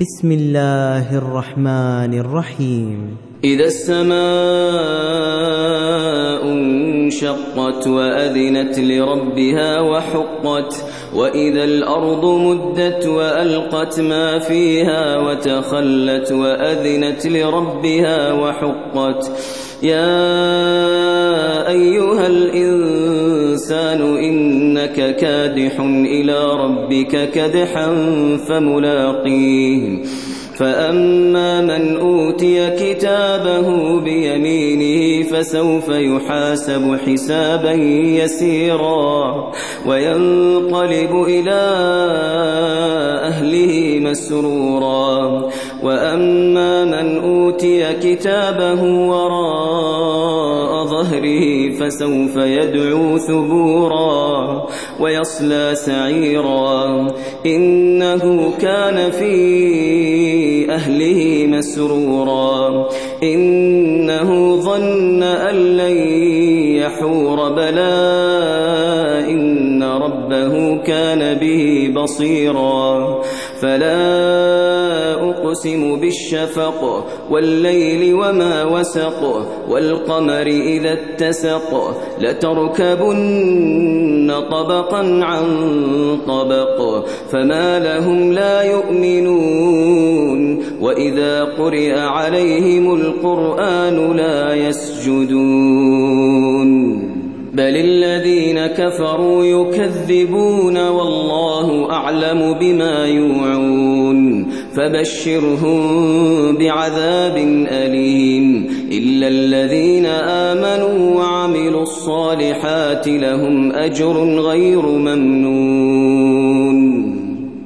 بسم الله الرحمن الرحيم. إذا السماء انشقت وأذنت لربها وحقت وإذا الأرض مدت وألقت ما فيها وتخلت وأذنت لربها وحقت يا أيها الإنسان إنك كادح إلى ربك كدحا فملاقيه فأما من أوتي كتابه بيمينه فسوف يحاسب حسابا يسيرا وينقلب إلى أهله مسرورا وأما من أوتي كتابه وراء ظهره فسوف يدعو ثبورا ويصلى سعيرا إنه كان في أهله مسرورا إنه ظن أن لن يحور بلى إن ربه كان به بصيرا فلا أقسم بالشفق والليل وما وسق والقمر إذا اتسق لتركبن طبقا عن طبق فما لهم لا يؤمنون وإذا قرئ عليهم القرآن لا يسجدون بل الذين كفروا يكذبون والله أعلم بما يوعون فبشرهم بعذاب أليم إلا الذين آمنوا وعملوا الصالحات لهم أجر غير ممنون